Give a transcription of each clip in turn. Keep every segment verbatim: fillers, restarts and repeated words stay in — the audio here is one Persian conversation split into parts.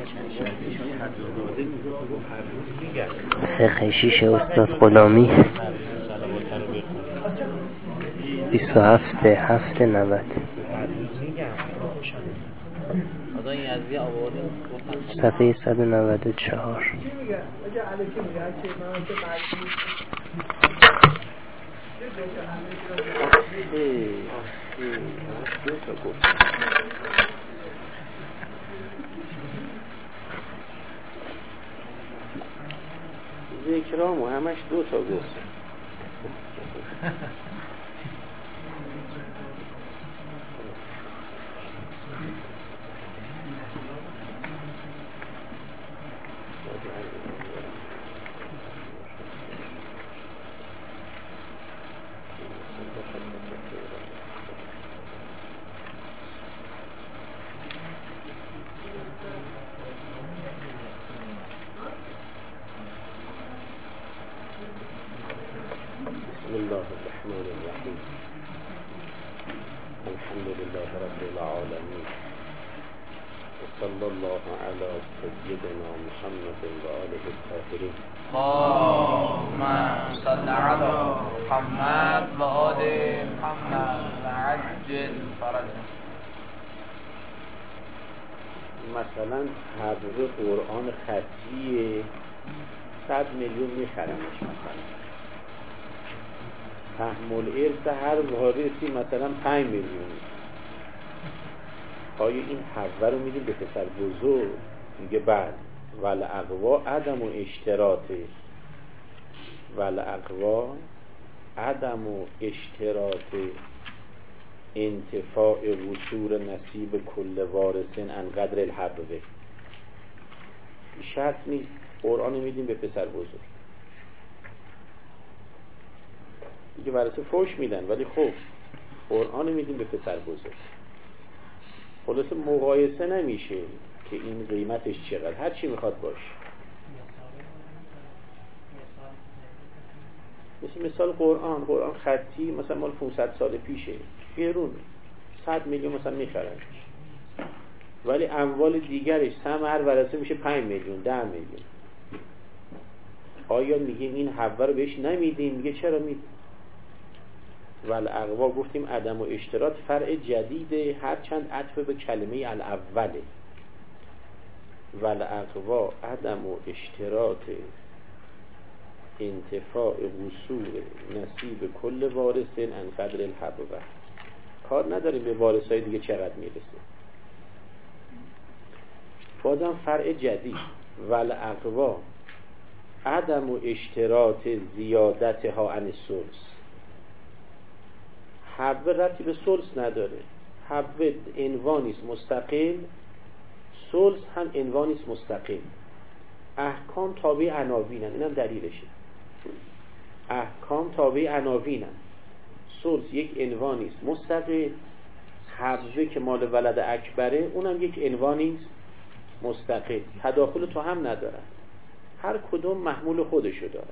فقه شیش استاد غلامی بیست و هفت هفت نود صفحه صد و نود و چهار. ذکرامو همش دو تا گفت. مثلا حضور قرآن خطیه صد میلیون میخرمش. مثلا تحمل ارث هر وارثی مثلا پنج میلیون. آیا این حوه رو میدیم به پسر بزرگ؟ میگه بله. ولعقوا عدم و اشتراطه ولعقوا عدم و اشتراط انتفاع وصول نصیب کل وارثین ان قدر الحبوه. شرط نیست. قرآن میدیم به پسر بزرگ دیگه، ورثه فوش میدن، ولی خب قرآن میدیم به پسر بزرگ. خلاصه مقایسه نمیشه که این قیمتش چقدر، هر چی میخواد باشه. مثل مثال قرآن قرآن خطی مثلا مال پانصد سال پیشه، گرونه، صد میلیون مثلا میخرن، ولی اموال دیگرش سهم هر ورثه میشه پنج میلیون ده میلیون. آیا میگیم این حوه رو بهش نمیدیم؟ میگه چرا میدیم؟ ولعقوا گفتیم عدم و اشتراط فرع جدیده، هرچند عطف به کلمه الاوله. ولعقوا عدم و اشتراط انتفاع وصول نصیب کل وارثین ان قدر الحبوه. کار نداریم به وارثای دیگه چقدر میرسه. بازم فرع جدید. ولعقوا عدم و اشتراط زیادتها عن الثلث. حبه ربطی به ثلث نداره. حبه عنوانیست مستقل، ثلث هم عنوانیست مستقل. احکام تابع عناوینن، اینم دلیلشه. احکام تابع عناوینن. ثلث یک عنوانیست مستقل، حبه که مال ولد اکبره اونم یک عنوانیست مستقل. تداخل تو هم ندارن، هر کدوم محمول خودشو داره.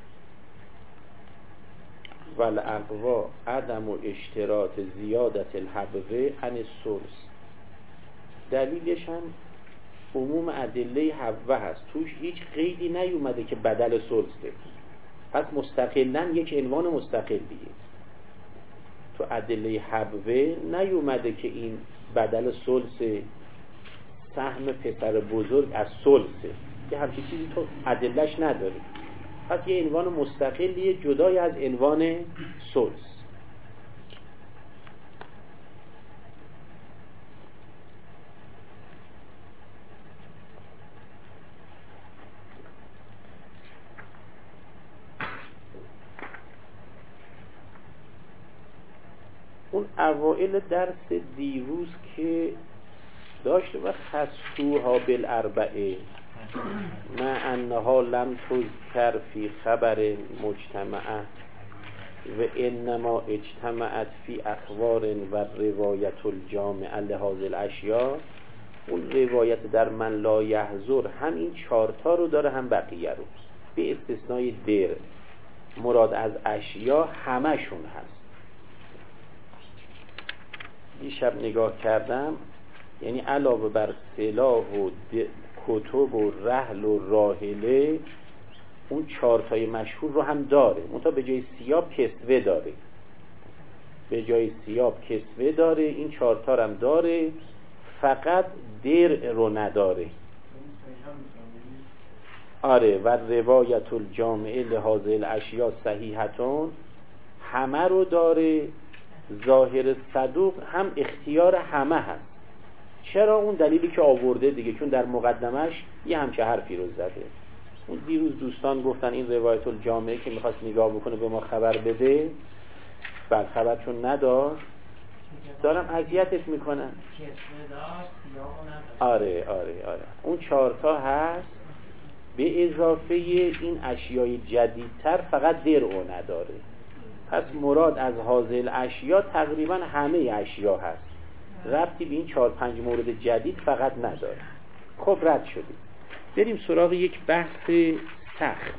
ولعقوا عدم و اشتراط زیادت الحبوه عن الثلث. دلیلش هم عموم ادله حوه هست، توش هیچ قیدی نیومده که بدل ثلثه، پس مستقلاً یک عنوان مستقل دیگه. تو ادله حوه نیومده که این بدل ثلث، سهم پسر بزرگ از ثلثه، که همچین چیزی تو ادلهش نداره، پس یه عنوان مستقلیه جدای از عنوان ثلث. اون اوائل درس دیروز که داشت و خصوها بالاربعه ما انها لم تذکر فی خبر مجتمعه و انما اجتمعت فی اخبار و روایت الجامعه لهذه الاشیاء. اون روایت در من لا یحضر هم این چارتا رو داره، هم بقیه رو، به استثنای در. مراد از اشیا همشون هست. دیشب نگاه کردم، یعنی علاوه بر سلاح و کتب و رحل و راحله اون چارتای مشهور رو هم داره، منتها به جای سیاب کسوه داره، به جای سیاب کسوه داره، این چارتا هم داره، فقط درع رو نداره. آره و روایت الجامعه لهذه الاشیاء صحیحتون همه رو داره. ظاهر صدوق هم اختیار همه هست. چرا؟ اون دلیلی که آورده دیگه، چون در مقدمش یه همچه حرفی رو زده. اون دیروز دوستان گفتن این روایت الجامعه که میخواست نگاه بکنه به ما خبر بده، بل خبر چون نداشت دارم اذیتت میکنن. آره آره آره اون چهارتا هست، به اضافه این اشیای جدیدتر فقط درعو نداره. پس مراد از حاصل اشیا تقریبا همه اشیا هست، ربطی به این چهار پنج مورد جدید فقط نداره. خب رد شدیم، بریم سراغ یک بحث سخت.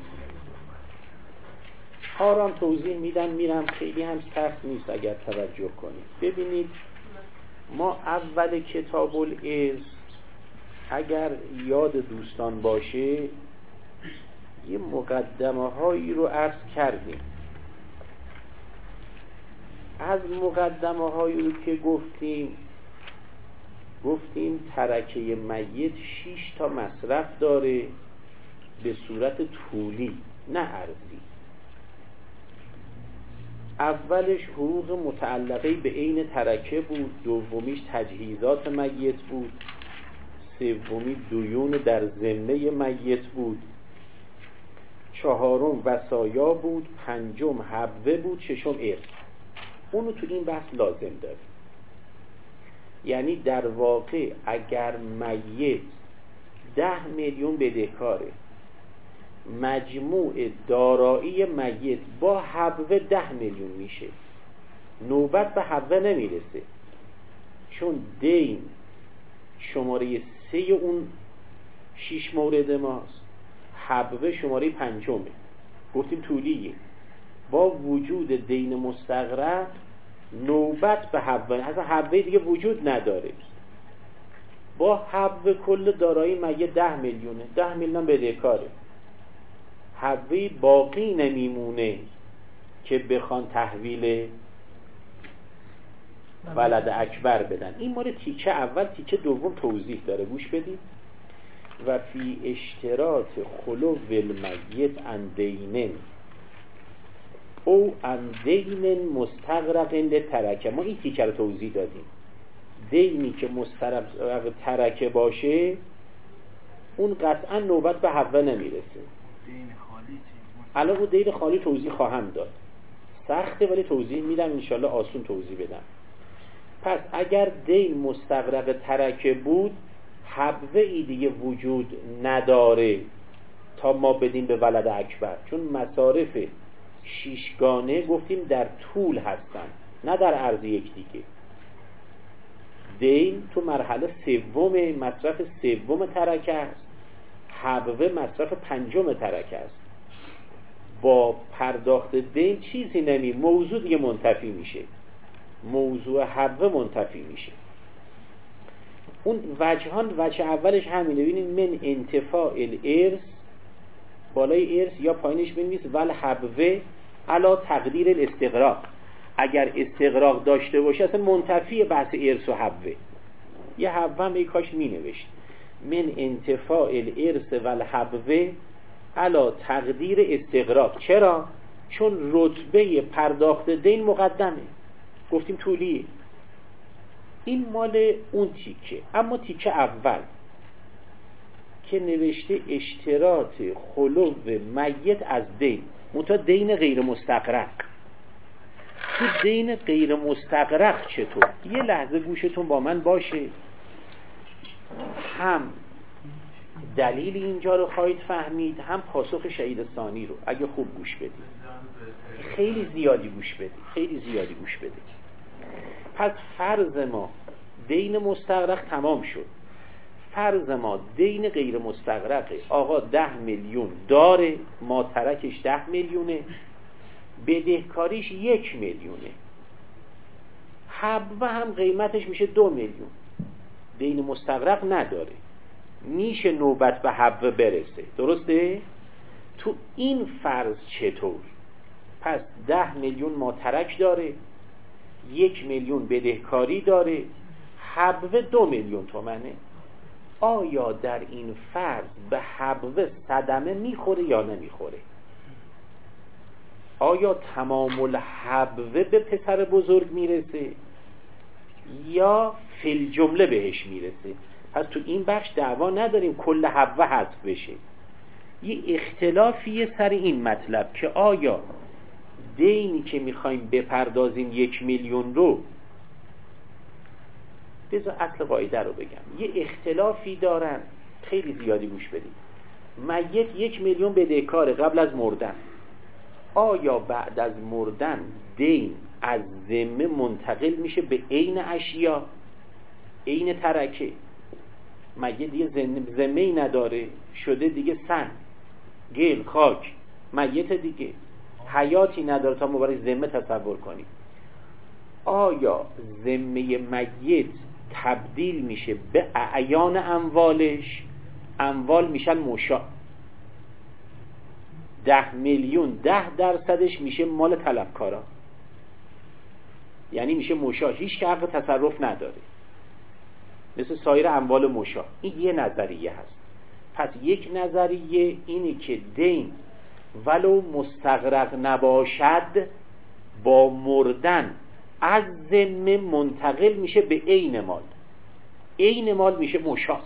آرام توضیح میدم میرم، خیلی هم سخت نیست اگر توجه کنید. ببینید ما اول کتاب الارث اگر یاد دوستان باشه یه مقدمه هایی رو عرض کردیم. از مقدمه هایی رو که گفتیم گفتیم ترکه میت شش تا مصرف داره به صورت طولی نه عرضی. اولش حقوق متعلقه به عین ترکه بود، دومیش تجهیزات میت بود، سومی دیون در ذمه میت بود، چهارم وصایا بود، پنجم حبوه بود، ششم ارث. اونو تو این بحث لازم داره. یعنی در واقع اگر میت ده میلیون بدهکاره، مجموع دارایی میت با حبوه ده میلیون میشه. نوبت به حبوه نمیرسه چون دین شماره سه اون شیش مورد ماست، حبوه شماره پنجمه، گفتیم طولیه. با وجود دین مستغرق نوبت به حبوه، اصلا حبوه دیگه وجود نداره. با حبوه کل دارایی میت ده میلیونه، ده میلیون بدهکاره، حبوه باقی نمیمونه که بخوان تحویل ولد اکبر بدن. این مورد تیکه اول. تیکه دوم توضیح داره، گوش بدید. و فی اشتراط خلو المیت عن دینن او عن دین مستغرق لترکه. ما این تیکه رو توضیح دادیم. دینی که مستغرق ترکه باشه اون قطعا نوبت به حبوه نمیرسه. الان اون دین خالی توضیح خواهم داد، سخته ولی توضیح میدم انشالله آسون توضیح بدم. پس اگر دین مستغرق ترکه بود حبوه ای دیگه وجود نداره تا ما بدیم به ولد اکبر، چون مصارف شیشگانه گفتیم در طول هستن نه در عرض یک دیگه. دین تو مرحله سوم مصرف سوم ترکه است، حبوه مصرف پنجم ترکه است. با پرداخت دین چیزی نمی، موضوع دیگه منتفی میشه، موضوع حبوه منتفی میشه. اون وجهان، وجه اولش همینه، ببینید من انتفاع الارث، بالای ارث یا پایینش بنویس ول حبوه علا تقدیر الاستغراق. اگر استغراق داشته باشه اصلا منتفی بحث ارث و حبوه. یه حبوه هم ای کاش می نوشت من انتفاع الارث ول حبوه علا تقدیر استغراق. چرا؟ چون رتبه پرداخت دین مقدمه، گفتیم طولیه. این مال اون تیکه. اما تیکه اول که نوشته اشتراط خلو میت از دین، منتها دین غیر مستغرق. تو دین غیر مستغرق چطور؟ یه لحظه گوشتون با من باشه، هم دلیل اینجا رو خواهید فهمید هم پاسخ شهید ثانی رو. اگه خوب گوش بدید، خیلی زیادی گوش بدید، خیلی زیادی گوش بدید. پس فرض ما دین مستغرق تمام شد. فرض ما دین غیر مستغرقه. آقا ده میلیون داره، ما ترکش ده میلیونه، بدهکاریش یک میلیونه، حبوه هم قیمتش میشه دو میلیون، دین مستغرق نداره. میشه نوبت به حبه برسه. درسته؟ تو این فرض چطور؟ پس ده میلیون ماترک داره، یک میلیون بدهکاری داره، حبه دو میلیون تومنه. آیا در این فرض به حبه صدمه میخوره یا نمیخوره؟ آیا تمام الحبه به پسر بزرگ میرسه یا فی جمله بهش میرسه؟ پس تو این بخش دعوا نداریم کل حبه حذف بشه. یه اختلافیه سر این مطلب که آیا دینی که میخوایم بپردازیم یک میلیون رو، بذار اصل قاعده رو بگم، یه اختلافی دارن خیلی زیادی گوش بدید. میت یک میلیون بدهکاره قبل از مردن، آیا بعد از مردن دین از ذمه منتقل میشه به عین اشیا، عین ترکه؟ مگه دیگه ذمه ای نداره، شده دیگه سن، گل، خاک، میت دیگه، حیاتی نداره تا مبارک ذمه تصور کنیم. آیا ذمه میت تبدیل میشه به اعیان اموالش؟ اموال میشن مشاع، ده میلیون ده درصدش میشه مال طلبکارا، یعنی میشه مشاع، هیچ که حق تصرف نداره، مثل سایر اموال مشاع. این یه نظریه هست. پس یک نظریه اینه که دین ولو مستغرق نباشد با مردن از ذمه منتقل میشه به عین مال، عین مال میشه مشاع.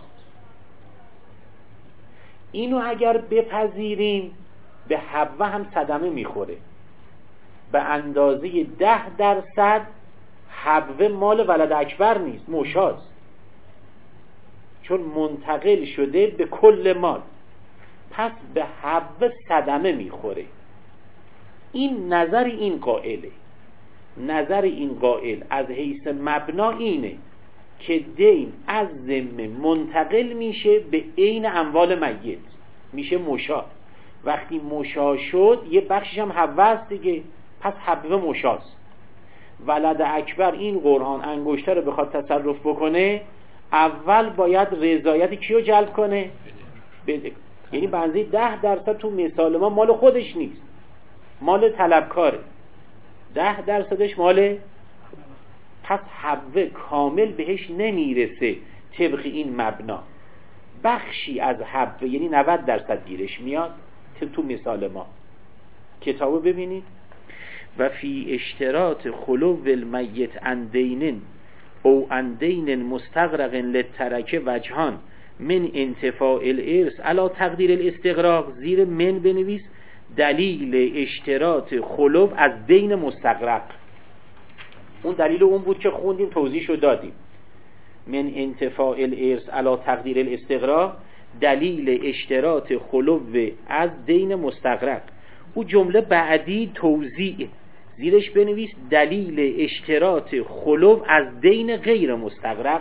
اینو اگر بپذیریم به حبه هم صدمه میخوره، به اندازه ده درصد. حبه مال ولد اکبر نیست، مشاست، چون منتقل شده به کل مال، پس به حبه صدمه میخوره. این نظر این قائله. نظر این قائل از حیث مبنا اینه که دین از ذمه منتقل میشه به عین اموال میت، میشه مشاع. وقتی مشاع شد یه بخشش هم حبه است دیگه، پس حبه مشاست. ولد اکبر این قرآن انگشتر رو بخواد تصرف بکنه، اول باید رضایت کیو جلب کنه؟ بده. یعنی بنزی ده درصد تو مثال ما مال خودش نیست، مال طلبکاره، ده درصدش مال، پس حبه کامل بهش نمیرسه طبق این مبنا. بخشی از حبه یعنی نود درصد گیرش میاد تو مثال ما. کتابو ببینید. و فی اشتراط خلو المیت عن دین او عن دین مستغرق للترکه وجهان من انتفاع الارث علی تقدیر الاستغراق. زیر من بنویس دلیل اشتراط خلو از دین مستغرق. اون دلیل اون بود که خوندیم، توضیحشو دادیم. من انتفاع الارث علی تقدیر الاستغراق، دلیل اشتراط خلو از دین مستغرق. او جمله بعدی توضیح، زیرش بنویس دلیل اشتراط خلو از دین غیر مستغرق.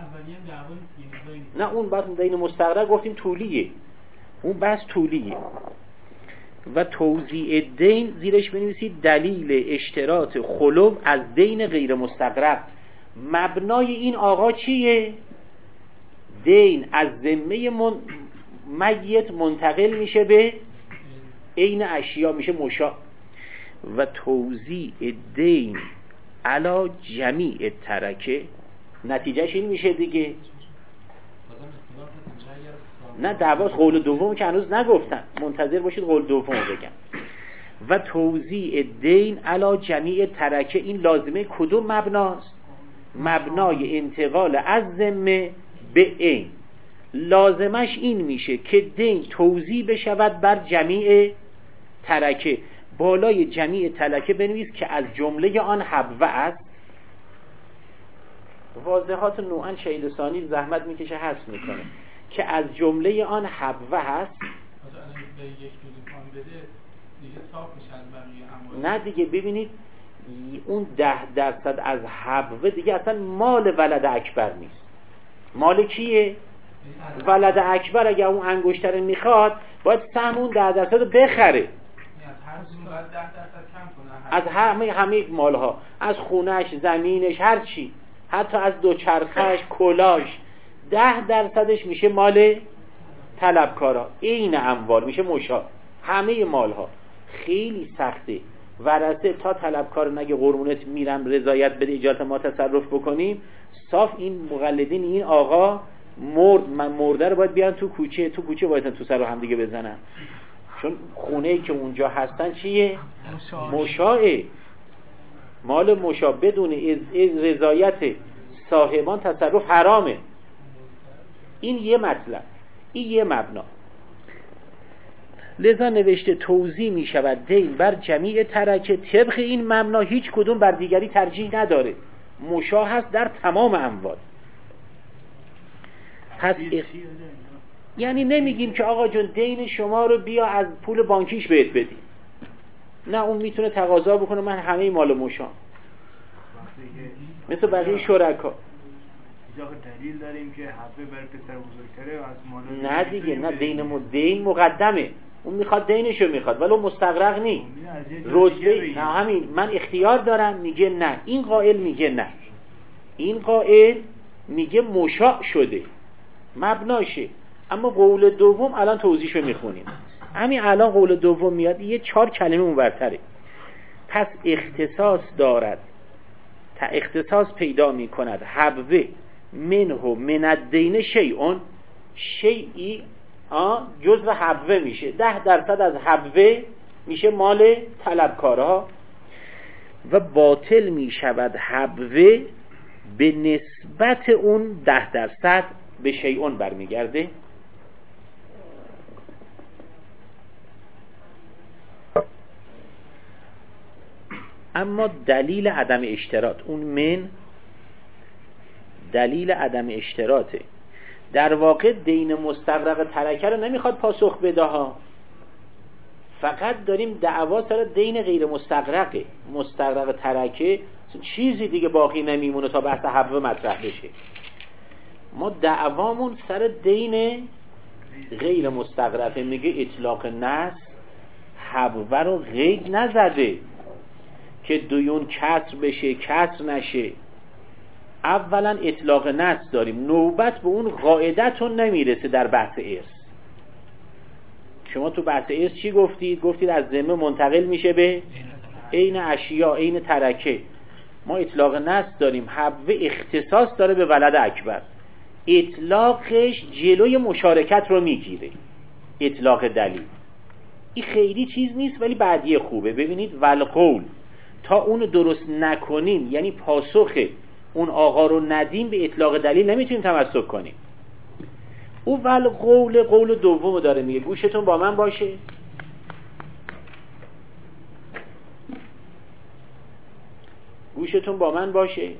نه اون بحث دین مستغرق گفتیم طولیه، اون بحث طولیه. و توضیح دین زیرش بنویسید دلیل اشتراط خلو از دین غیر مستغرق. مبنای این آقا چیه؟ دین از ذمه من... میت منتقل میشه به عین اشیا، میشه مشاع. و توزیع دین علا جمیع ترکه، نتیجهش این میشه دیگه. نه دعواست قول دوم که هنوز نگفتن، منتظر باشید قول دوم بگم. و توزیع دین علا جمیع ترکه، این لازمه کدوم مبناست؟ مبنای انتقال از ذمه به عین. لازمش این میشه که دین توزیع بشود بر جمیع ترکه. بالای جمیع ترکه بنویس که از جمله آن حبوه است. واضحات نوعا شهید ثانی زحمت میکشه حذف میکنه که از جمله آن حبوه هست. نه دیگه ببینید اون ده درصد از حبوه دیگه اصلا مال ولد اکبر نیست. مال کیه؟ ولد اکبر. اگر اون انگشتر میخواد باید سهم اون ده درصد رو بخره، از همه همه مالها، از خونش، زمینش، هر چی، حتی از دوچرخش، کلاش، ده درصدش میشه مال طلبکارا. این اموال میشه مشا، همه مال ها. خیلی سخته ورثه تا طلبکار نگه قربونت میرم رضایت بده اجازه ما تصرف بکنیم، صاف این مقلدین این آقا مرد، من مرده رو باید بیان تو کوچه، تو کوچه باید تو سر رو هم دیگه بزنن، چون خونه‌ای که اونجا هستن چیه؟ مشاعه، مال مشا بدون از رضایت صاحبان تصرف حرامه. این یه مطلب، این یه مبنا. لذا نوشته توزیع می شود دین بر جمیع ترکه، طبق این مبنا هیچ کدوم بر دیگری ترجیح نداره، مشا هست در تمام اموال. پس اخ... یعنی نمیگیم که آقا جون دین شما رو بیا از پول بانکیش بهت بدیم، نه، اون میتونه تقاضا بکنه من همه مال مشا مثل بقیه شرکا. دلیل داریم که حبه بر پسر بزرگتره و از مال نه دیگه، نه، دین م... دین مقدمه، اون میخواد دینشو میخواد ولو مستغرق نی رتبه، نه همین من اختیار دارم، میگه نه، این قائل میگه نه، این قائل میگه مشاع شده مبناشه. اما قول دوم الان توضیحشو میخونیم، همین الان قول دوم میاد یه چهار کلمه اونورتره. پس اختصاص دارد، تا اختصاص پیدا میکند حبوه منه من الدین شیئون، شیئی جزو حبوه میشه، ده درصد از حبوه میشه مال طلبکارها و باطل میشود حبوه به نسبت اون ده درصد به شیئون برمیگرده. اما دلیل عدم اشتراط، اون من دلیل عدم اشتراطه، در واقع دین مستغرق ترکه رو نمیخواد پاسخ بده ها، فقط داریم دعوا سر دین غیر مستغرقه. مستغرق ترکه چیزی دیگه باقی نمیمونه تا بحث حبوه مطرح بشه. ما دعوامون سر دین غیر مستغرقه. میگه اطلاق نص حبوه رو غیر نزده که دیون کسر بشه کسر نشه. اولا اطلاق نص داریم، نوبت به اون قاعدتون نمیرسه در بحث ارث. شما تو بحث ارث چی گفتید؟ گفتید از ذمه منتقل میشه به عین اشیا، عین ترکه. ما اطلاق نص داریم، حبوه اختصاص داره به ولد اکبر، اطلاقش جلوی مشارکت رو میگیره، اطلاق دلیل. این خیلی چیز نیست ولی بعدیه خوبه. ببینید والقول تا اون درست نکنیم، یعنی پاسخ اون آقا رو ندیم، به اطلاق دلیل نمیتونیم تمسک کنیم. او والقول قول دومو داره میگه، گوشتون با من باشه. گوشتون با من باشه.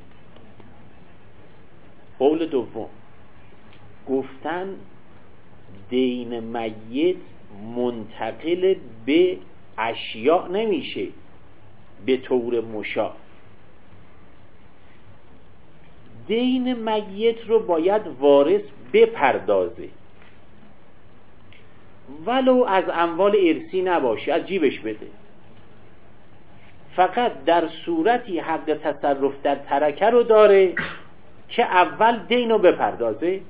قول دوم گفتن دین میت منتقل به اشیاء نمیشه به طور مشاع. دین میت رو باید وارث بپردازه، ولو از اموال ارثی نباشه، از جیبش بده. فقط در صورتی حق تصرف در ترکه رو داره که اول دین رو بپردازه.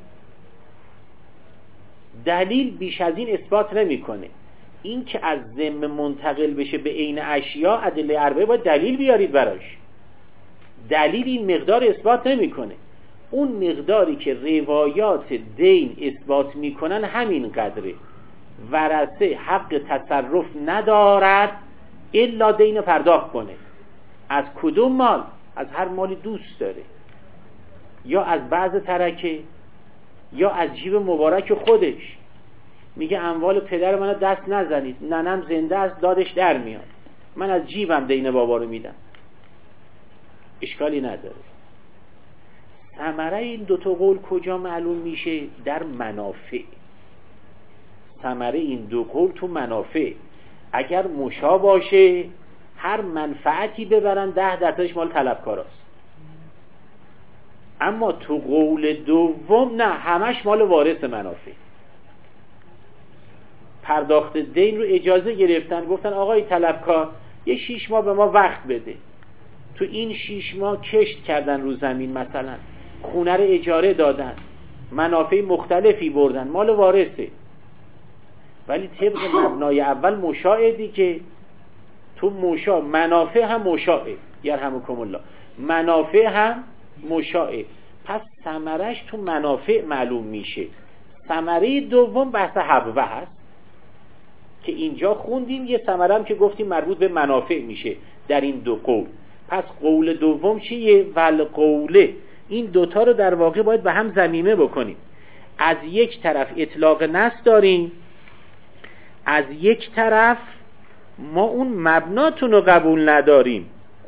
دلیل بیش از این اثبات نمیکنه. این که از ذمه منتقل بشه به عین اشیا، ادله اربعه باید دلیل بیارید براش. دلیل این مقدار اثبات نمیکنه. اون مقداری که روایات دین اثبات میکنن همین قدره. ورثه حق تصرف ندارد الا دین پرداخت کنه. از کدوم مال؟ از هر مالی دوست داره، یا از بعض ترکه یا از جیب مبارک خودش. میگه اموال پدر منو دست نزنید، ننم زنده است دادش در میاد، من از جیبم دین بابا رو میدم، اشکالی نداره. ثمره این دوتا قول کجا معلوم میشه؟ در منافع. ثمره این دو قول تو منافع. اگر مشا باشه هر منفعتی ببرن ده درصدش مال طلبکاراست. اما تو قول دوم نه، همش مال وارث منافع. پرداخت دین رو اجازه گرفتن، گفتن آقای طلبکار یه شیش ماه به ما وقت بده. تو این شیش ماه کشت کردن رو زمین، مثلا خونه رو اجاره دادن، منافع مختلفی بردن، مال وارثه، ولی طبق مبنای اول مشاعه دیگه. تو مشاع منافع هم مشاعه، یرحمکم الله، منافع هم مشاعه، پس ثمرش تو منافع معلوم میشه. ثمره دوم بحث حبوه هست که اینجا خوندیم، یه ثمره هم که گفتیم مربوط به منافع میشه در این دو قول. پس قول دوم چیه؟ ول قوله. این دوتا رو در واقع باید به هم ضمیمه بکنیم. از یک طرف اطلاق نص داریم، از یک طرف ما اون مبناتون رو قبول نداریم.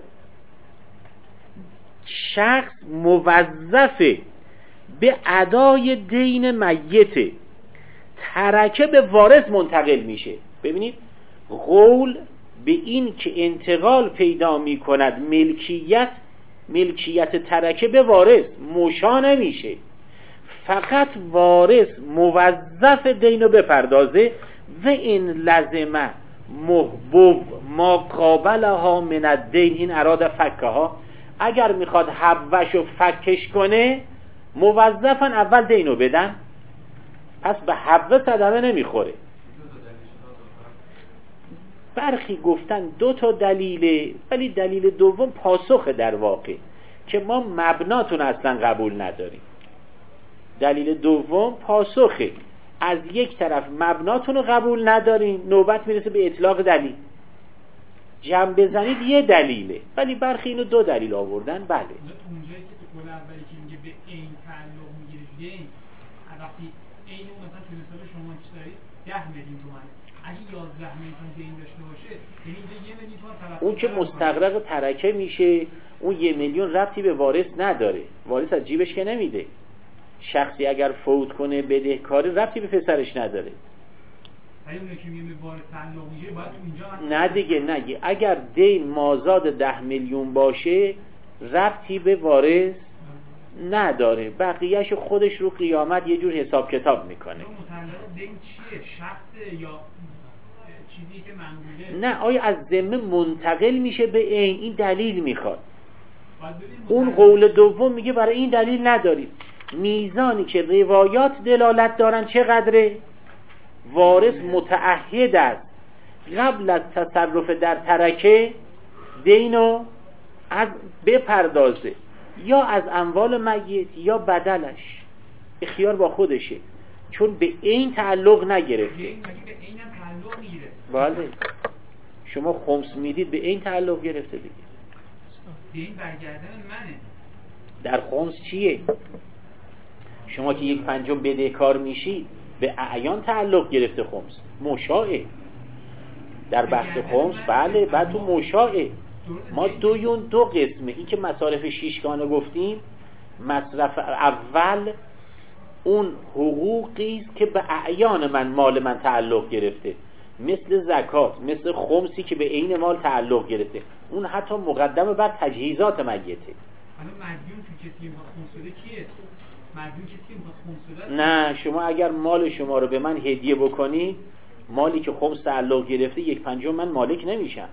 شخص موظفه به ادای دین میت، ترکه به وارث منتقل میشه. ببینید قول به این که انتقال پیدا میکند ملکیت، ملکیت ترکه به وارث مشا نمیشه، فقط وارث موظف دینو بپردازه. و این لزمه محبوب ما قابلها من الدین، این اراد فکه ها، اگر میخواد حبوشو فکش کنه موظفن اول دینو بدن، پس به حبوه صدمه نمیخوره. برخی گفتن دو تا دلیله، ولی دلیل دوم پاسخه در واقع که ما مبناتون اصلا قبول نداریم. دلیل دوم پاسخه، از یک طرف مبناتون رو قبول نداریم، نوبت میرسه به اطلاق دلیل. جمع بزنید یه دلیله، ولی برخی اینو دو دلیل آوردن. بله اونجایی که تو قول اولی که میگه به این تعلق میگیره دین، وقتی این اون مثلا تو مثال شما چی دارید ده میلیون تومان، اگه یازده میلیون دین داشته باشه یعنی اینجا یه میلیون تومان طرف اون که مستغرق ترکه میشه، اون یه میلیون ربطی به وارث نداره، وارث از جیبش که نمیده. شخصی اگر فوت کنه بدهکاری ربطی به پسرش نداره. ولی اون که میگه به وارث تعلق میگیره باید اونجا نه دیگه، نه اگر دین مازاد ده میلیون باشه ربطی به وارث نداره، بقیهش خودش رو قیامت یه جور حساب کتاب میکنه. متعلق دین چیه؟ شخص یا چیزی که منقوله؟ نه، آیا از ذمه منتقل میشه به این؟ این دلیل میخواد. اون قول دوم میگه برای این دلیل نداریم. میزانی که روایات دلالت دارن چقدره؟ وارث متعهد است قبل از تصرف در ترکه دینو از بپردازه، یا از اموال میت یا بدلش، اختیار با خودشه، چون به این تعلق نگرفته. به این هم تعلق میگیره. بله شما خمس میدید به این تعلق گرفته دیگه. دین برگردن منه. در خمس چیه؟ شما که یک پنجم بدهکار میشی به اعیان تعلق گرفته خمس، مشاعه در بحث خمس. بله بعد تو مشاعه ما دویون دو قسمه. این که مصارف شیشگانه گفتیم، مصرف اول اون حقوقی است که به اعیان من، مال من تعلق گرفته، مثل زکات، مثل خمسی که به عین مال تعلق گرفته، اون حتی مقدم بر تجهیزات میته. حالا مدیون تو کسی میخواد خمس بده کیه؟ مدیون کسی میخواد خمس بده؟ نه، شما اگر مال شما رو به من هدیه بکنی، مالی که خمس تعلق گرفته یک پنجم من مالک نمیشم.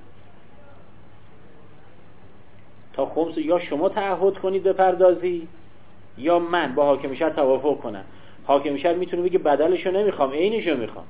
تا خمس یا شما تعهد کنید بپردازی یا من با حاکم شهر توافق کنم. حاکم شهر میتونه بگه بدلشو نمیخوام عینشو میخوام،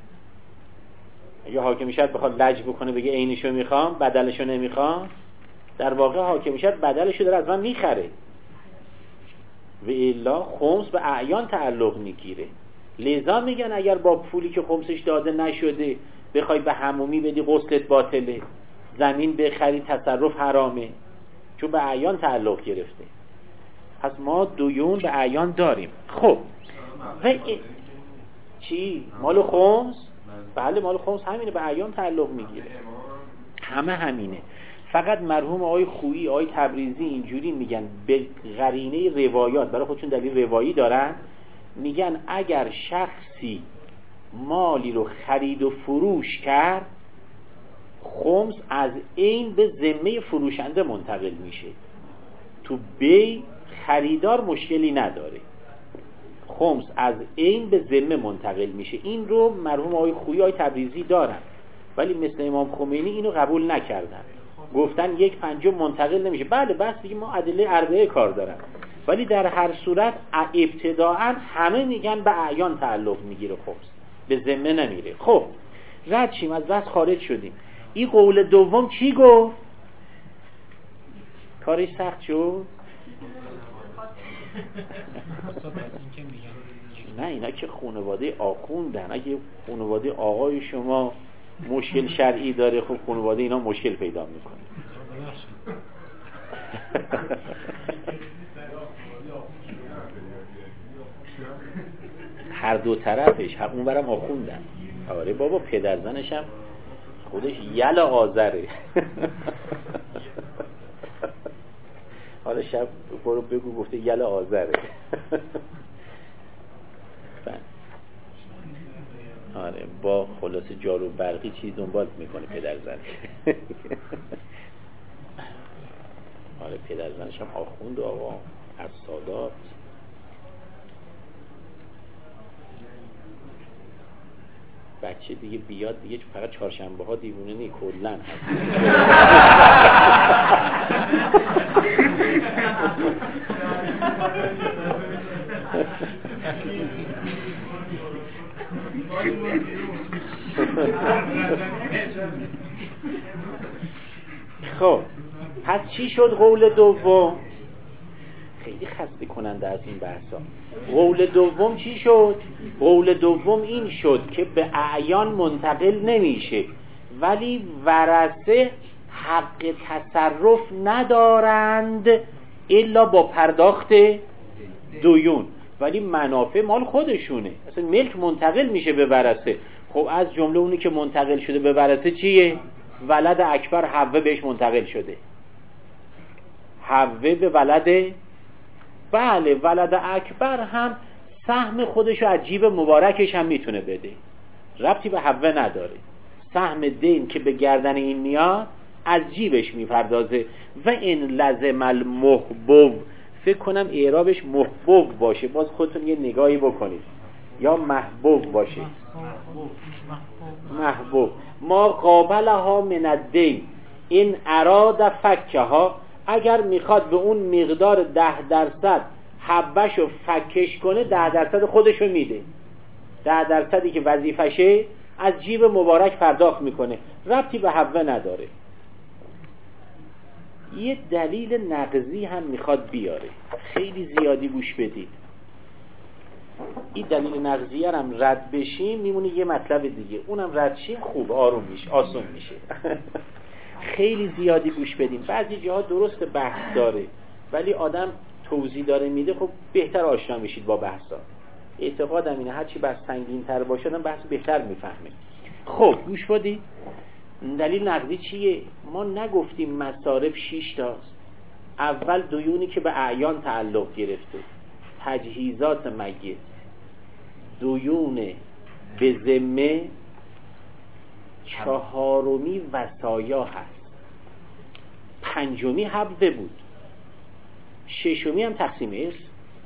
یا حاکم شهر بخواد لج بکنه بگه عینشو میخوام بدلشو نمیخوام، در واقع حاکم شهر بدلشو داره از من میخره و الا خمس به اعیان تعلق میگیره. لذا میگن اگر با پولی که خمسش داده نشده بخوای به حمومی بدی غسلت باطله، زمین بخری تصرف حرامه، چون به اعیان تعلق گرفته. پس ما دویون به اعیان داریم. خب و ای... چی؟ مال خمس؟ بله مال خمس همینه، به اعیان تعلق میگیره، همه همینه. فقط مرحوم آقای خویی، آقای تبریزی اینجوری میگن به قرینه روایات، برای خودشون دلیل روایی دارن، میگن اگر شخصی مالی رو خرید و فروش کرد، خمس از این به ذمه فروشنده منتقل میشه. تو بی خریدار مشکلی نداره، خمس از این به ذمه منتقل میشه. این رو مرحوم آقای خویی، آقای تبریزی دارن، ولی مثل امام خمینی اینو قبول نکردن، گفتن یک پنجم منتقل نمیشه. بله بس دیگه ما ادله اربعه کار دارن، ولی در هر صورت ابتداعا همه میگن به اعیان تعلق میگیره، خب به ذمه نمیره. خب رد شیم، از بحث خارج شدیم. این قول دوم چی گفت؟ کارش سخت شد؟ نه اینا که خانواده آخوندن. اگه خانواده آقای شما مشکل شرعی داره، خب خانواده اینا مشکل پیدا میکنه. هر دو طرفش، اون برم آخوندن. آره بابا، پدرزنش هم خودش یل آذره. حالا شب برو بگو گفته یل آذره. آره با خلاصه جارو برقی چیز دنبال میکنه پدرزن. آره پدرزنش هم آخوند آقا از سادات. بچه دیگه بیاد دیگه فقط چهارشنبه ها دیوونه نی، کلن هست. خب پس چی شد قول دوم؟ خیلی خسته کننده از این بحثا. قول دوم چی شد؟ قول دوم این شد که به اعیان منتقل نمیشه، ولی ورثه حق تصرف ندارند الا با پرداخت دیون، ولی منافع مال خودشونه. اصلا ملک منتقل میشه به ورثه. خب از جمله اونی که منتقل شده به ورثه چیه؟ ولد اکبر حوه بهش منتقل شده. حوه به ولد، بله ولد اکبر هم سهم خودشو از جیب مبارکش هم میتونه بده، ربطی به حوه نداره. سهم دین که به گردن این میاد از جیبش میپردازه. و این لزم المحبوب، فکر کنم اعرابش محبوب باشه، باز خودتون یه نگاهی بکنید، یا محبوب باشه. محبوب ما قابلها من الدین این اراد فکها، اگر میخواد به اون مقدار ده درصد حبهشو فکش کنه، ده درصد خودشو میده. ده درصدی که وظیفشه از جیب مبارک پرداخت میکنه، ربطی به حبه نداره. یه دلیل نقضی هم میخواد بیاره، خیلی زیادی گوش بدید. این دلیل نقضی هم رد بشیم میمونه یه مطلب دیگه، اونم رد شیم خوب آروم میشه، آسون میشه. خیلی زیادی گوش بدیم. بعضی جاها درست بحث داره ولی آدم توضیح داره میده، خب بهتر آشنا میشید با بحثا. اعتقادم اینه هرچی بحث سنگین تر باشه آدم بحث بهتر میفهمه. خب گوش بدید. دلیل نقضی چیه؟ ما نگفتیم مصارف شش تاست. اول دیونی که به اعیان تعلق گرفته، تجهیزات میت، دیون به ذمه، چهارمی وصایا هست، پنجمی حبوه بود، ششمی هم تقسیم ارث.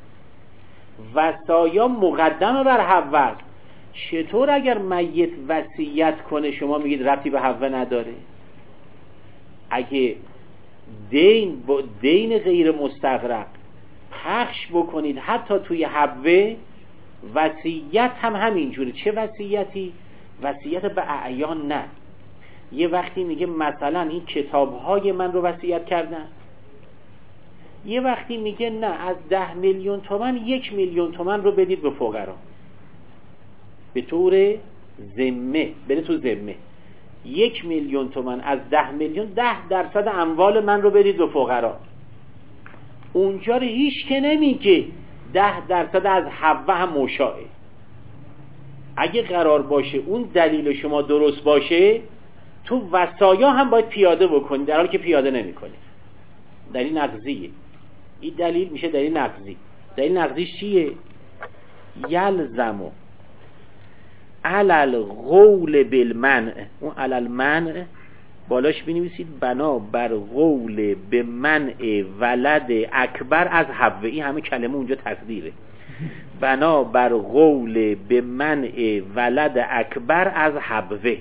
وصایا مقدمه بر حبوه. چطور اگر میت وصیت کنه شما میگید ربطی به حبوه نداره؟ اگه دین با دین غیر مستغرق پخش بکنید حتی توی حبوه، وصیت هم همینجوره. چه وصیتی؟ وصیت به اعیان نه. یه وقتی میگه مثلا این کتابهای من رو وصیت کردن، یه وقتی میگه نه از ده میلیون تومن یک میلیون تومن رو بدید به فقرا به طور ذمه، بده تو ذمه. یک میلیون تومن از ده میلیون، ده درصد اموال من رو بدید به فقرا. اونجا رو هیچ که نمیگه ده درصد از حبوه هم مشاعه. اگه قرار باشه اون دلیل شما درست باشه، تو وصایا هم باید پیاده بکنید، در حالی که پیاده نمی کنید. دلیل نقضیه. این دلیل میشه دلیل نقضی. دلیل نقضیش چیه؟ یلزمو علل قول بالمنع. اون علل منع بالاش بنویسید بنا بر قول به منع ولد اکبر از حبوه. این همه کلمه اونجا تقدیره. بنا بر قول به منع ولد اکبر از حبوه.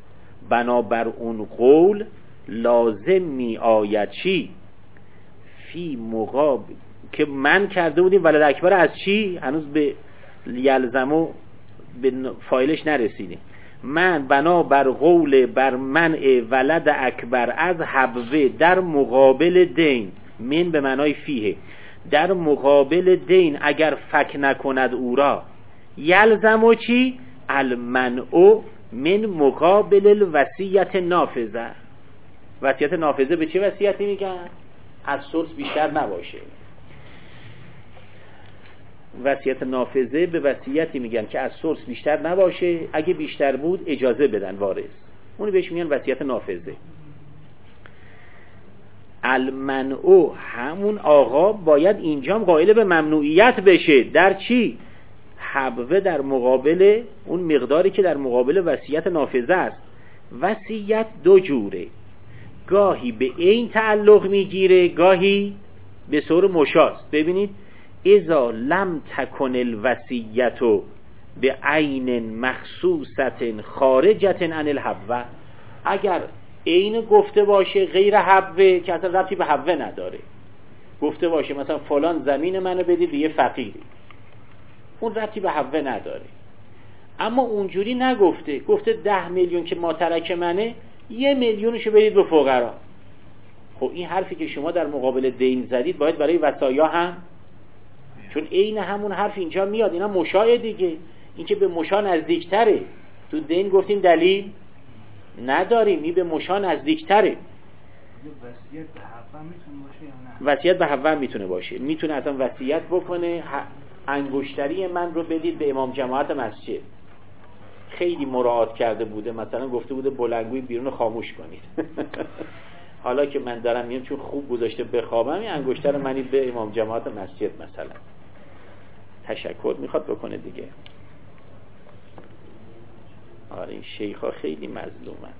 بنا بر اون قول لازم می آید چی؟ فی مقابل که من کرده بودیم ولد اکبر از چی؟ هنوز به یلزمو به فایلش نرسیدیم. من بنا بر قول بر منع ولد اکبر از حبوه در مقابل دین، من به معنای فیه، در مقابل دین اگر فک نکند او را، یلزمو چی؟ المنع من مقابل الوصیت نافذه. وصیت نافذه به چه وصیتی میگن؟ از ثلث بیشتر نباشه. وصیت نافذه به وصیتی میگن که از ثلث بیشتر نباشه، اگه بیشتر بود اجازه بدن وارث، اونی بهش میگن وصیت نافذه. المنع همون آقا باید اینجام قائل به ممنوعیت بشه در چی؟ حبوه در مقابل اون مقداری که در مقابل وصیت نافذه است. وصیت دو جوره، گاهی به این تعلق میگیره، گاهی به صور مشاست. ببینید اذا لم تکن الوصیت به عین مخصوصت خارجت عن الحبوه، اگر عین گفته باشه غیر حبوه که اصلا ربطی به حبوه نداره، گفته باشه مثلا فلان زمین منو بدید به یه فقیری، اون ربطی به حبوه نداره. اما اونجوری نگفته، گفته ده میلیون که ماترک منه، یه میلیونشو بدید به فقرا. خب این حرفی که شما در مقابل دین زدید باید برای وصایا هم، چون عین همون حرف اینجا میاد. اینا مشاع دیگه، این که به مشاع نزدیکتره. تو دین گفتیم دلیل نداریم، این به مشاع نزدیکتره. وصیت به حوا میتونه باشه یا نه؟ وصیت به حوا میتونه باشه، میتونه اصلا وصیت بکنه انگشتری من رو بدید به امام جماعت مسجد. خیلی مراعات کرده بوده، مثلا گفته بوده بلندگوی بیرون خاموش کنید. حالا که من دارم میام چون خوب گذاشته بخوابم، این انگشتر منی به امام جماعت مسجد مثلا. تشکر میخواد بکنه دیگه. آره این شیخا خیلی مظلومن.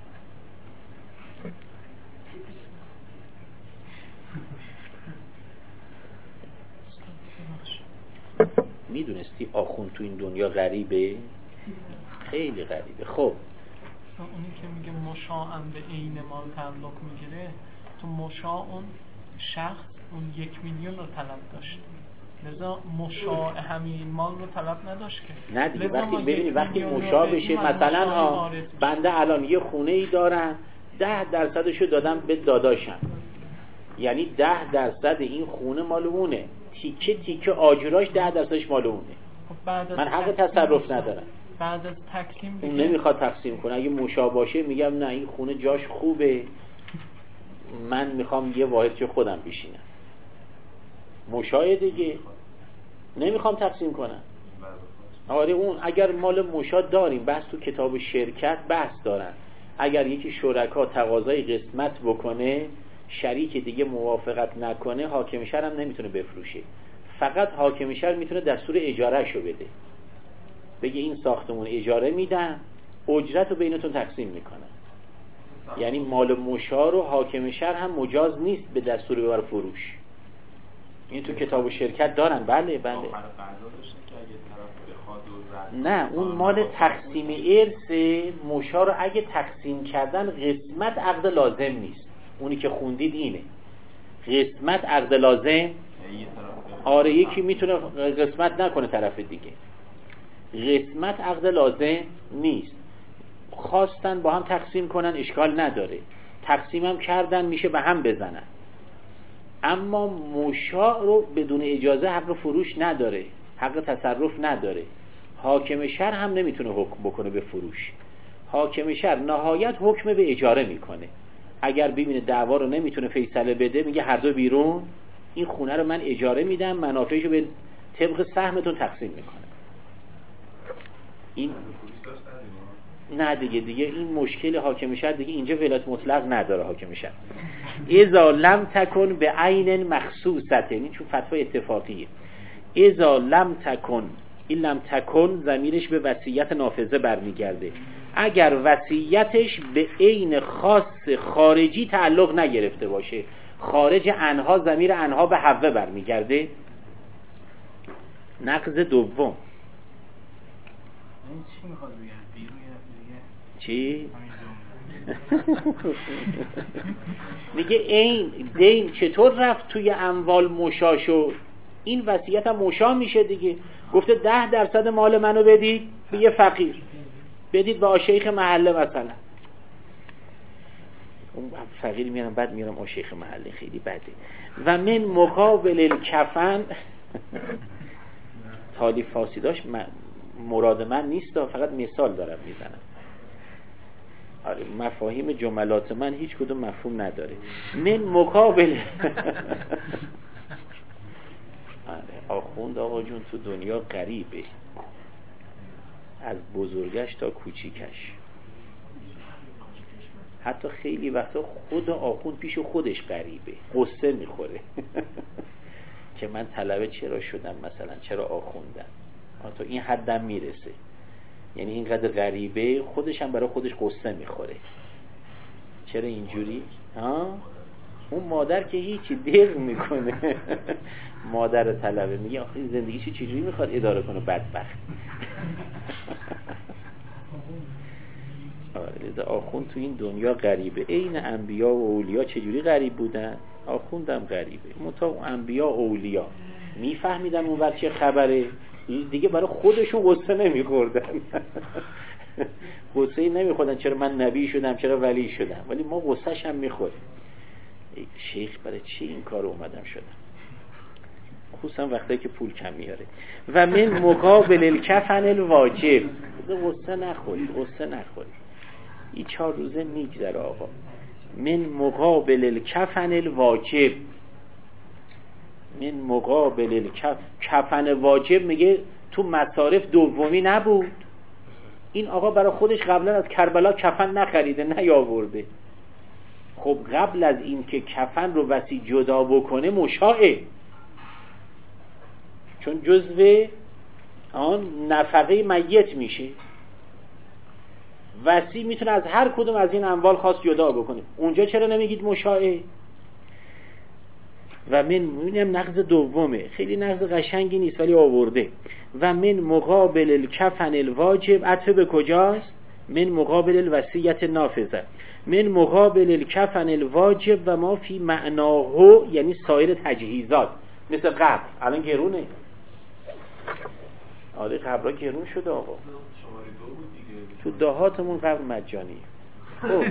میدونستی آخوند تو این دنیا غریبه؟ خیلی غریبه. خب اونی که میگه مشاعم به عین مال تعلق میگیره، تو مشاع اون شخص اون یک میلیون رو طلب داشت، لذا مشاع همین مال رو طلب نداشت که. نه دیگه وقتی ببینی وقتی مشاع بشه، مثلا ها بنده الان یه خونه ای دارم، ده درصدشو دادم به داداشم، یعنی ده درصد این خونه مال اونه، تیکه تیکه آجراش ده درصدش مال اونه. من حق تصرف ندارم. بعد از تقسیم اون نمیخواد تقسیم کنه. اگه مشاع باشه میگم نه این خونه جاش خوبه، من میخوام یه واحد که خودم بشینم. مشاع دیگه نمیخوام تقسیم کنم. آره اون اگر مال مشاع داریم، بحث تو کتاب شرکت بحث دارن، اگر یکی شرکا تقاضای قسمت بکنه، شریک دیگه موافقت نکنه، حاکم شهر هم نمیتونه بفروشه. فقط حاکم شهر میتونه دستور اجاره شو بده، بگه این ساختمون اجاره میدن، اجرت رو بینتون تقسیم میکنن. یعنی مال مشاع رو حاکم شهر هم مجاز نیست به دستور ببر فروش. این تو کتاب شرکت دارن. بله بله. نه اون مال تقسیم ارث مشاع رو اگه تقسیم کردن قسمت عقد لازم نیست. اونی که خوندید اینه قسمت عقد لازم. آره یکی میتونه قسمت نکنه طرف دیگه، قسمت عقد لازم نیست. خواستن با هم تقسیم کنن اشکال نداره، تقسیم هم کردن میشه به هم بزنن. اما مشاع رو بدون اجازه حق فروش نداره، حق تصرف نداره. حاکم شهر هم نمیتونه حکم بکنه به فروش. حاکم شهر نهایت حکم به اجاره میکنه. اگر ببینه دعوا رو نمیتونه فیصله بده، میگه هر دو بیرون، این خونه رو من اجاره میدم، منافعشو به طبق سهمتون تقسیم میکنه. این نه دیگه دیگه این مشکل حاکم شهر دیگه اینجا ولایت مطلق نداره. حاکم شهر اذا لم تکن به عین مخصوصت، این چون فتوا اتفاقیه. اذا لم تکن، این لم تکن ضمیرش به وصیت نافذه برمیگرده. اگر وصیتش به عین خاص خارجی تعلق نگرفته باشه، خارج انها، ضمیر انها به حوه برمیگرده. نقض دوم چی میخواد بگه؟ بیرون یه دیگه چی؟ میگه این دین چطور رفت توی اموال مشا شد؟ این وصیت هم مشا میشه دیگه. گفته ده درصد مال منو بدید به یه فقیر، بدید به آشیخ محله مثلا. اون فقیر میارم بعد میارم آشیخ محله، خیلی بده. و من مقابل الکفن تالیف فاسداش مراد من نیست، فقط مثال دارم میزنم. آره مفاهیم جملات من هیچ کدوم مفهوم نداره. من مقابل آره آخوند آقا جون تو دنیا غریبه، از بزرگش تا کوچیکش. حتی خیلی وقتا خود آخوند پیش خودش غریبه، قصه میخوره که من طلبه چرا شدم، مثلا چرا آخوندم. تا این حدم میرسه، یعنی اینقدر غریبه خودش هم برای خودش قصه میخوره. چرا اینجوری؟ ها؟ اون مادر که هیچی دق میکنه مادر طلبه میگه آخه زندگیشو چجوری میخواد اداره کنه بدبخت. آره آخوند تو این دنیا غریبه. این انبیا و اولیا چجوری غریب بودن؟ آخوندم غریبه. منتها انبیا و اولیا میفهمیدن اون وقت چه خبره، دیگه برای خودشون قصه نمیخوردن قصه نمیخوردن چرا من نبی شدم، چرا ولی شدم، ولی ما قصهش هم میخوریم. شیخ برای چی این کار اومدم شدم؟ خصوصا وقتی که پول کم میاره. و من مقابل الکفن الواجب، قصه نخورید، قصه نخورید، این چهار روزه میگذره آقا. من مقابل الکفن الواجب، من مقابل الکف، کفن واجب میگه تو مصارف دومی نبود. این آقا برای خودش قبلا از کربلا کفن نخریده، نیاورده. خب قبل از این که کفن رو وسی جدا بکنه مشاعه، چون جزو آن نفقه میت میشه. وسی میتونه از هر کدوم از این اموال خاص جدا بکنه. اونجا چرا نمیگید مشاعه؟ و من میبینم نقض دومه، خیلی نقض قشنگی نیست ولی آورده. و من مقابل الکفن الواجب، عطف به کجاست؟ من مقابل الوصیت نافذه. من مقابل الکفن الواجب و ما فی معناه، یعنی سایر تجهیزات مثل قبر. الان گرونه، آره قبرها گرون شده آقا. تو دهاتمون قبر مجانی. خب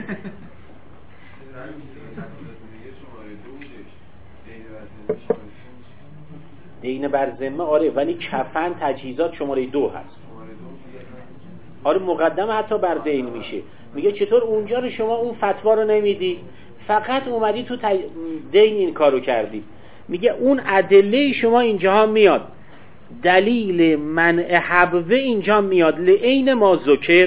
دین بر ذمه، آره، ولی کفن تجهیزات شماره دو هست. آره مقدم حتی بر دین میشه. میگه چطور اونجا رو شما اون فتوا رو نمیدی، فقط اومدی تو تج... دین این کارو کردی. میگه اون ادله شما اینجا میاد، دلیل منع حبوه اینجا میاد، لعین ما ذکر.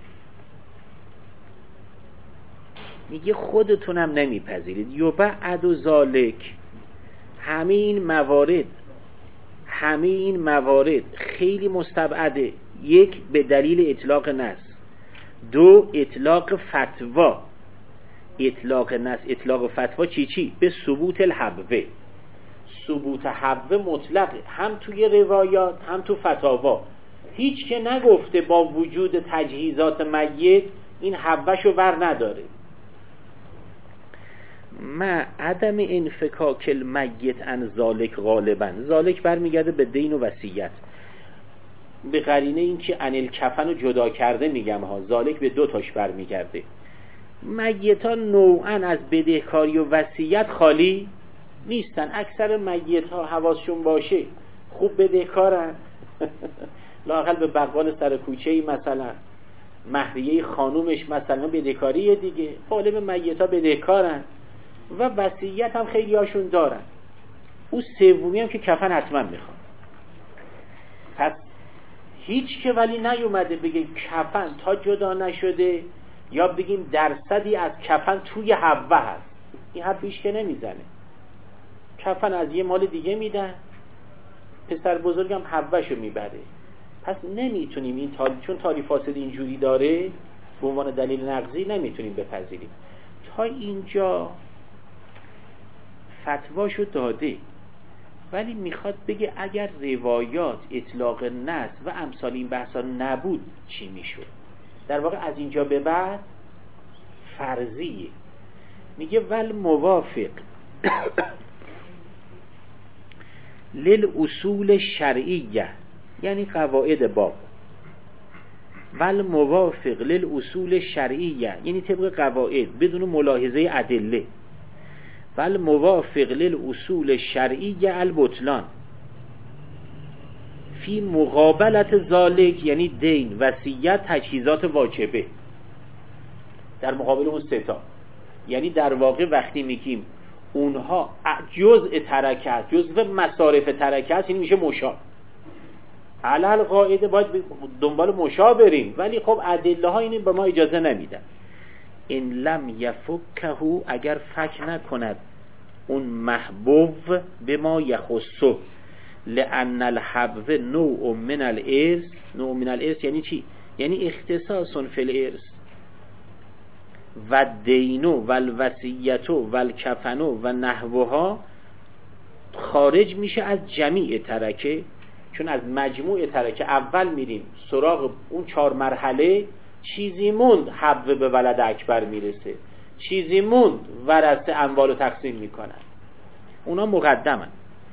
میگه خودتونم نمیپذیرید. یبعد و ذالک، همه این موارد همه این موارد خیلی مستبعده. یک، به دلیل اطلاق نص. دو، اطلاق فتوا. اطلاق نص، اطلاق فتوا چی چی؟ به ثبوت الحبوه. ثبوت حبوه مطلقه، هم توی روایات هم تو فتاوا. هیچ که نگفته با وجود تجهیزات میت این حبوهشو ور نداره. ما عدم انفکاک المیت عن ذالک غالبا، ذالک برمیگرده به دین و وصیت، به قرینه این که عن الکفن رو جدا کرده میگم ها، ذالک به دو تاش برمیگرده. میتان نوعا از بدهکاری و وصیت خالی نیستن. اکثر میت ها حواسشون باشه خوب بدهکارن لااقل به بقال سر کوچه ای مثلا، مهریه خانومش مثلا بدهکاریه دیگه. غالب میت ها بدهکارن و وصیت هم خیلی هاشون دارن. اون سومی هم که کفن حتما میخوان. پس هیچ که ولی نیومده بگه کفن تا جدا نشده، یا بگیم درصدی از کفن توی حبوه هست. این حرف هیچ که نمیزنه. کفن از یه مال دیگه میدن، پسر بزرگم حبوهشو میبره. پس نمیتونیم این تالی... چون تالی فاسد اینجوری داره به عنوان دلیل نقضی نمیتونیم بپذیریم. تا اینجا فتواشو داده، ولی میخواد بگه اگر روایات اطلاق نص و امثال این بحثا نبود چی میشد. در واقع از اینجا به بعد فرضیه. میگه ول موافق للاصول شرعیه، یعنی قواعد باب. ول موافق للاصول شرعیه یعنی طبق قواعد بدون ملاحظه ادله. ول موافق للاصول شرعیه البطلان فی مقابلت ذالک، یعنی دین، وصیت، تجهیزات واجبه، در مقابل اون سه تا. یعنی در واقع وقتی میگیم اونها جزء ترکه است، جزء مصارف ترکه است، این میشه مشاع. علل قاعده باید دنبال مشاع بریم، ولی خب ادله ها اینو به ما اجازه نمیدن. این لم یفکهو، اگر فک نکند اون محبوب به ما یخصه، لأن الحبو نوع من الارث. نوع من الارث یعنی چی؟ یعنی اختصاص فی الارث. و دینو و الوصیتو و الکفنو و نحوها خارج میشه از جمیع ترکه، چون از مجموع ترکه اول میریم سراغ اون چهار مرحله، چیزی موند حبو به ولد اکبر میرسه، چیزی موند ورثه اموالو تقسیم میکنن، اونا مقدمن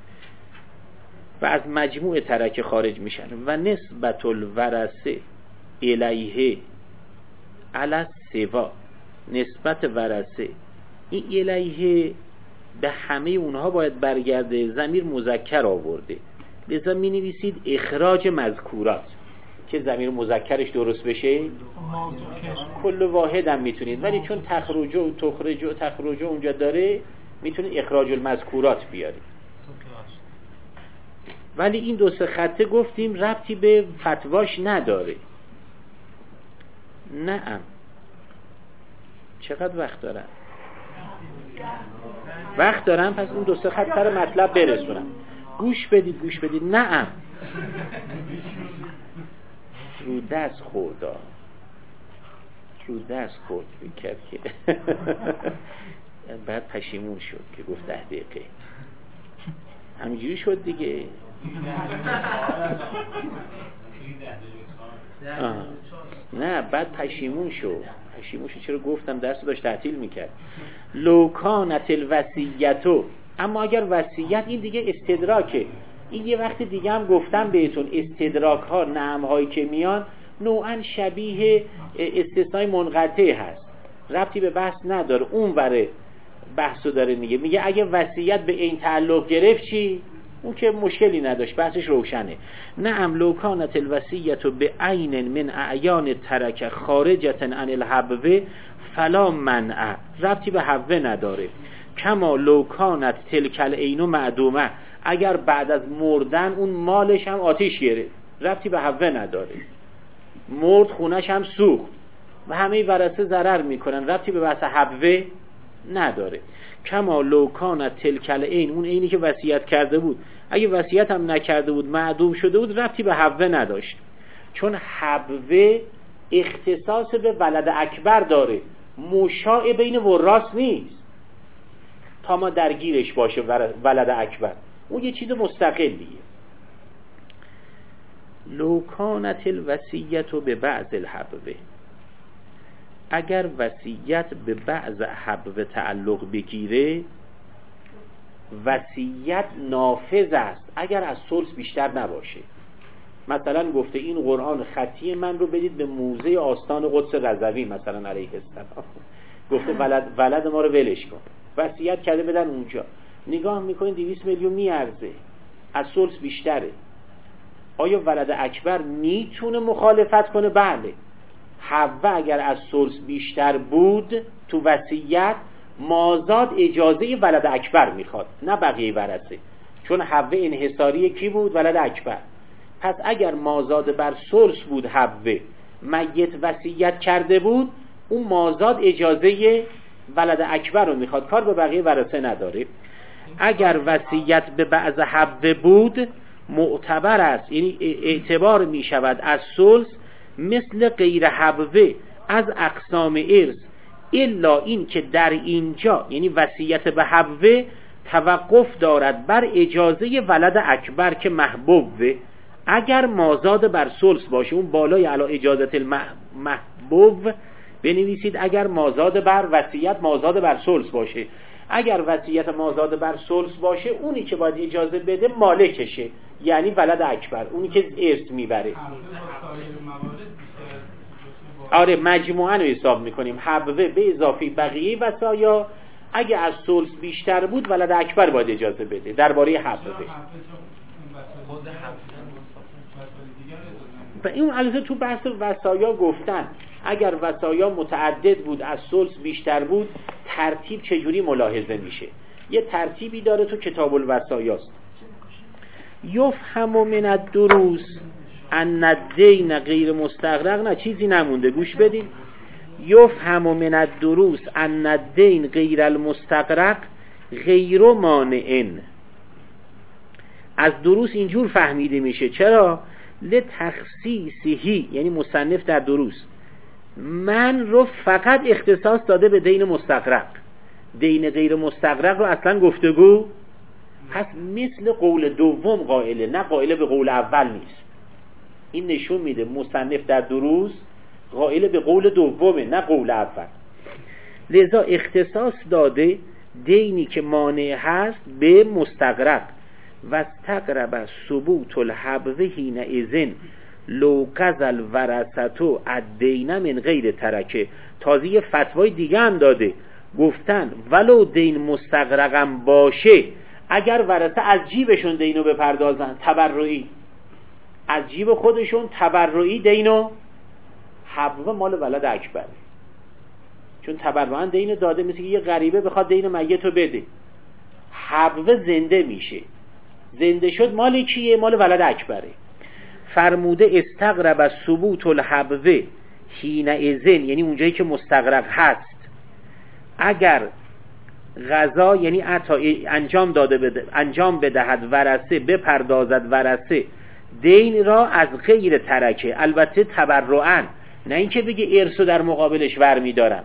و از مجموع ترکه خارج میشن. و نسبت الورثه الیه علی سوا، نسبت ورثه این الیه به همه اونها باید برگرده، ضمیر مذکر آورده، لذا می نویسید اخراج مذکورات که ضمیر مذکرش درست بشه کل واحد هم میتونید، ولی چون تخرجو و تخرجو و تخرجو اونجا داره میتونید اخراج المذکورات بیارید. ولی این دو سه خطه گفتیم ربطی به فتواش نداره. نعم. چقدر وقت دارن؟ وقت دارن، پس اون دو سه خط سر مطلب برسونم. گوش بدید گوش بدید. نعم. رو دست خوردا رو دست خورد بکرد که بعد پشیمون شد که گفت ده دقیقه همینجوری شد دیگه. آه. نه بعد پشیمون شد پشیمون شد چرا گفتم درس داشت تعطیل میکرد. لوکانت الوصیتو، اما اگر وصیت، این دیگه استدراکه، این یه وقت دیگه هم گفتم بهتون استدراک ها نعم هایی که میان نوعا شبیه استثنای منقطع هست، ربطی به بحث نداره، اون وره بحثو داره میگه. میگه اگه وصیت به این تعلق گرفت چی؟ اون که مشکلی نداشت، بحثش روشنه. نعم لو کانت الوصیت به عین من اعیان ترک خارجة عن الحبو فلا منع، ربطی به حبو نداره. کما لو کانت تلک العین معدومه، اگر بعد از مردن اون مالش هم آتیش گرفت، ربطی به حبو نداره. مرد خونش هم سوخت و همه ورثه ضرر میکنن، ربطی به بحث حبو نداره. کما لو کانت تلک العین، اون عینی که وصیت کرده بود اگه وصیت هم نکرده بود معدوم شده بود، ربطی به حبو نداشت، چون حبو اختصاص به ولد اکبر داره، مشاع بین وراث نیست تا ما درگیرش باشه ولد اکبر، اون یه چیز مستقلیه. لو کانت الوصیت به بعض الحبو، اگر وصیت به بعض حبو تعلق بگیره وصیت نافذ است اگر از ثلث بیشتر نباشه. مثلا گفته این قرآن خطی من رو بدید به موزه آستان قدس رضوی مثلا علیه السلام، گفته ولد, ولد ما رو ولش کن، وصیت کرده بدن اونجا، نگاه میکنین دویست میلیون میارزه، از ثلث بیشتره، آیا ولد اکبر میتونه مخالفت کنه؟ بله. حوا اگر از ثلث بیشتر بود تو وصیت، مازاد اجازه ولد اکبر میخواد نه بقیه ورثه، چون حوا انحصاری کی بود؟ ولد اکبر. پس اگر مازاد بر ثلث بود، حوا میت وصیت کرده بود، اون مازاد اجازه ولد اکبر رو میخواد، کار به بقیه ورثه نداره. اگر وصیت به بعض حوا بود معتبر است، یعنی اعتبار میشود از ثلث، مثل غیر حبوه از اقسام ارث، الا این که در اینجا یعنی وصیت به حبوه توقف دارد بر اجازه ولد اکبر که محبوبه، اگر مازاد بر ثلث باشه، اون بالای علی اجازت المحبوب بنویسید اگر مازاد بر وصیت مازاد بر ثلث باشه. اگر وصیت مازاد بر ثلث باشه اونی که باید اجازه بده مالکشه، یعنی ولد اکبر، اونی که ارث میبره. آره مجموعاً رو حساب میکنیم. حبوه به اضافه بقیه وصایا اگه از ثلث بیشتر بود ولد اکبر باید اجازه بده درباره حبوه. و این البته تو بحث وصایا گفتن اگر وصایا متعدد بود از ثلث بیشتر بود ترتیب چجوری ملاحظه میشه. یه ترتیبی داره تو کتاب الوصایاست. یفهم من الدروس ان الدین غیر مستغرق، نه چیزی نمونده گوش بدین. یفهم من الدروس ان الدین غیر المستغرق غیر مانع. از دروس اینجور فهمیده میشه. چرا؟ لتخصیصهی، یعنی مصنف در دروس من رو فقط اختصاص داده به دین مستغرق، دین غیر مستغرق رو اصلا گفتگو پس مثل قول دوم قائله، نه قائله به قول اول نیست. این نشون میده مصنف در دروس قائله به قول دومه نه قول اول. لذا اختصاص داده دینی که مانع هست به مستغرق. و استقرب ثبوت الحبوه حین اذن لو قزل ورثتو الدین من غیر ترکه. تازه یه فتوای دیگه هم داده، گفتن ولو دین مستغرقم باشه اگر ورثه از جیبشون دینو بپردازن تبرعی، از جیب خودشون تبرعی دینو، حبوه مال ولد اکبر چون تبرعا دینو داده، مثل که یه غریبه بخواد دین میتو بده، حبوه زنده میشه، زنده شد مال کیه؟ مال ولد اکبره. فرموده استغرب از ثبوت الحبوه حین اذن، یعنی اونجایی که مستغرق هست اگر غذا یعنی عطا انجام داده بده انجام بدهد ورثه بپردازد ورثه دین را از غیر ترکه، البته تبرعاً، نه اینکه بگه ارثو در مقابلش ور میدارم،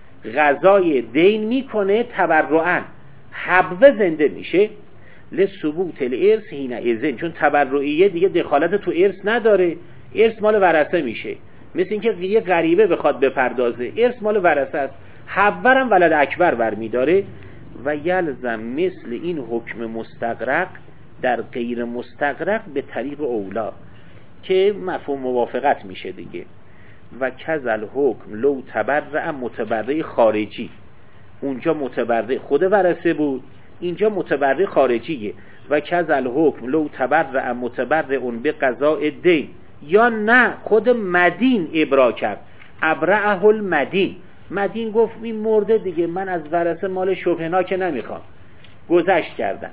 غذای دین میکنه تبرعاً، حبوه زنده میشه. لثبوت الارث حین اذن، چون تبرعیه دیگه دخالت تو ارث نداره، ارث مال ورثه میشه، مثل اینکه یه غریبه بخواد بپردازه ارث مال ورثه است، حبوه هم ولد اکبر برمیداره. و یلزم مثل این حکم مستغرق در غیر مستغرق به طریق اولا که مفهوم موافقت میشه دیگه. و کذل حکم لو تبرع متبرع خارجی، اونجا متبرع خود ورثه بود، اینجا متبرع خارجیه. و کذل حکم لو تبرع متبرع اون به قضاء دین، یا نه خود مدین ابرا کرد، ابرعه المدین، مدین گفت این مرده دیگه، من از ورثه مال شبهناک نمیخوام، گذشت کردن،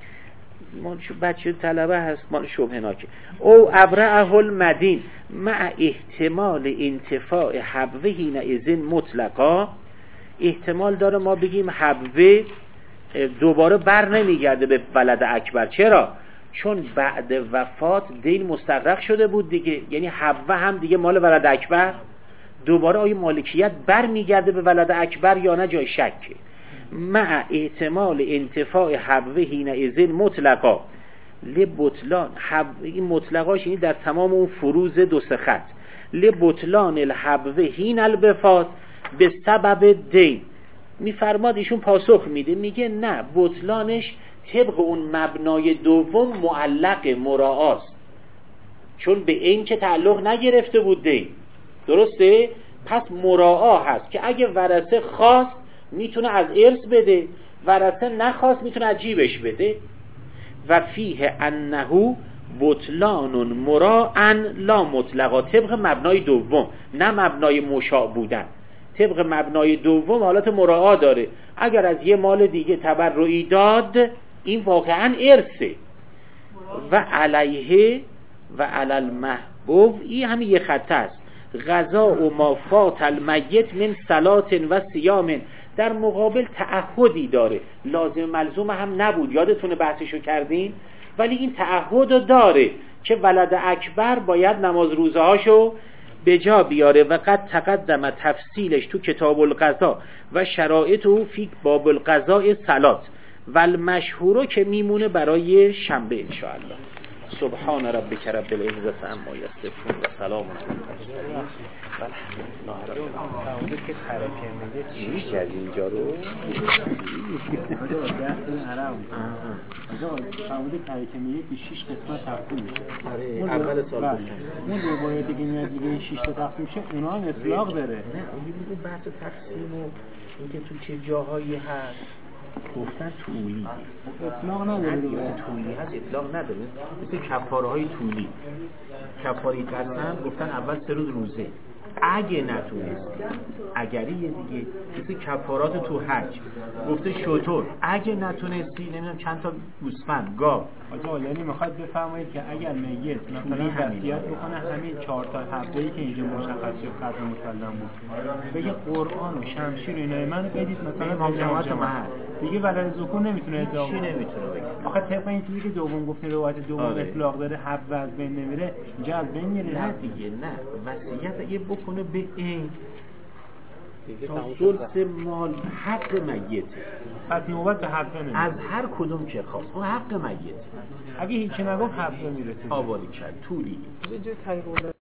بچه طلبه هست مال شبهناکه. او ابرعه المدین مع احتمال انتفاع حبوه حین اذن مطلقا، احتمال داره ما بگیم حبوه دوباره بر نمیگرده به ولد اکبر. چرا؟ چون بعد وفات دین مستغرق شده بود دیگه، یعنی حبوه هم دیگه مال ولد اکبر، دوباره آیا مالکیت بر میگرده به ولد اکبر یا نه جای شکه. مع احتمال انتفاع حبوه حین اذن مطلقا لبطلان، این مطلقاش یعنی در تمام اون فروض دو سه خط، لبطلان الحبوه حین البفات به سبب دین. میفرماد ایشون پاسخ میده، میگه نه، بطلانش طبق اون مبنای دوم معلق مراعاست، چون به این که تعلق نگرفته بود دین، درسته؟ پس مراعا هست که اگه ورثه خواست میتونه از ارث بده، ورثه نخواست میتونه از جیبش بده. و فیه انهو بطلان مراعن لا مطلقا، طبق مبنای دوم نه مبنای مشاع بودن، طبق مبنای دوم حالت مراعا داره. اگر از یه مال دیگه تبرعی داد این واقعا ارثه. و علیه و علی المحبوب، این همین یه خط است، غذا و ما فات المیت من صلات و صیام، در مقابل تعهدی داره، لازم ملزوم هم نبود، یادتونه بحثشو کردین، ولی این تعهد داره که ولد اکبر باید نماز روزه هاشو به جا بیاره. و قد تقدم تفصیلش تو کتاب القضا و شرایطه فی باب القضاء صلات و المشهورو که میمونه برای شنبه انشاءالله. سبحان ربک رب العزت عما یصفون و سلام علی المرسلین و الحمدلله رب العالمین. که ترکه میگه چی کردی اینجا رو؟ آجا درس عرب آجا فرموده ترکه میگه که شش قسمت تقسیم میشه. آره اول سال بله. بکنم اون روایتی که میاد دیگه شش تا تقسیم میشه اونا هم اطلاق داره. نه اون میگه بحث تقسیم و اینکه تو چه جاهایی هست گفتن طولی اطلاق نداره دیگه. طولی هست اطلاق نداره. مثل کفاره های طولی کفاره قسم گفتن اول سه روز روزه اگه نتونستی اگری یه دیگه مثل کفارات تو حج گفته شطور اگه نتونستی نمیدونم چند تا گوسفند گاو. آجا یعنی میخواد بفرمایید که اگر میت مثلا وصیت بکنه همین چهار تا حبه‌ای که اینجا مشخص شد قدر مسلم بود بگه قرآن و شمشیر اینا منو بدید مثلا امام جماعت محل دیگه ولای ذکور نمیتونه ادعا چی نمیتونه بگه. آخه طبق این چیزی که دوم گفتین روایت دوم آره. اطلاق داره حب از بین نمیره اینجا از بین میره. نه دیگه نه وصیت اگه بکنه به این تا ثلث مال حق میته پس نوبت به حب نمیره از هر کدوم که خواست اون حق میته اگه هیچی نگفت حب میرسه. آواری کرد طولی